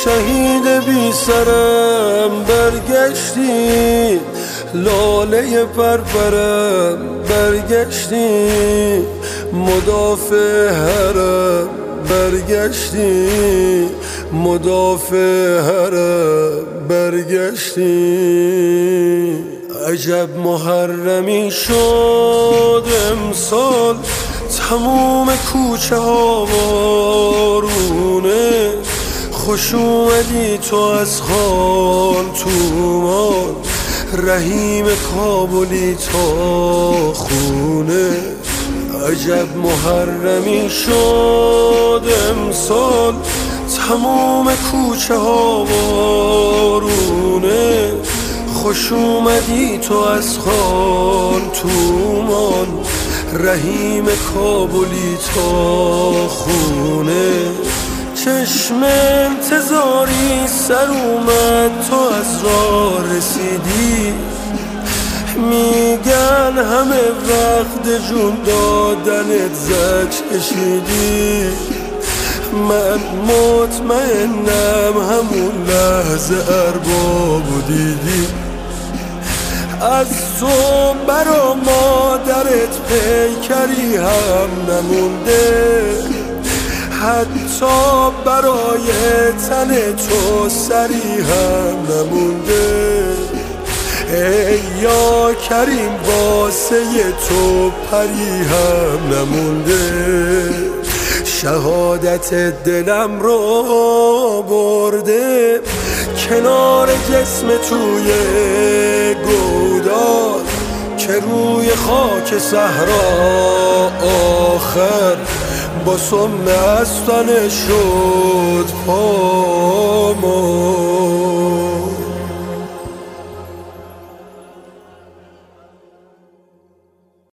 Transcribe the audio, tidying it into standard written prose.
شهید بی سرم برگشتی، لاله پرپرم برگشتی، مدافع حرم برگشتی، مدافع حرم برگشتی. عجب محرمی شد امسال، تموم کوچه ها بارونه، خوش اومدی تو از خال تومان، رحیم کابلی تا خونه. عجب محرمی شد امسال، تموم کوچه ها بارونه، خوش اومدی تو از خال تومان، رحیم کابلی تا خونه. چشم انتظاری سر اومد تو از راه رسیدی، میگن همه وقت جون دادنت زج کشیدی. من مطمئنم همون لحظه اربابو دیدی، از تو برا مادرت پیکری هم نمونده، حتی برای تن تو سری هم نمونده. ای یا کریم واسه تو پری هم نمونده. شهادت دلم رو برده کنار جسم توی گودال، که روی خاک صحرا آخر با سم از تن شد پامال.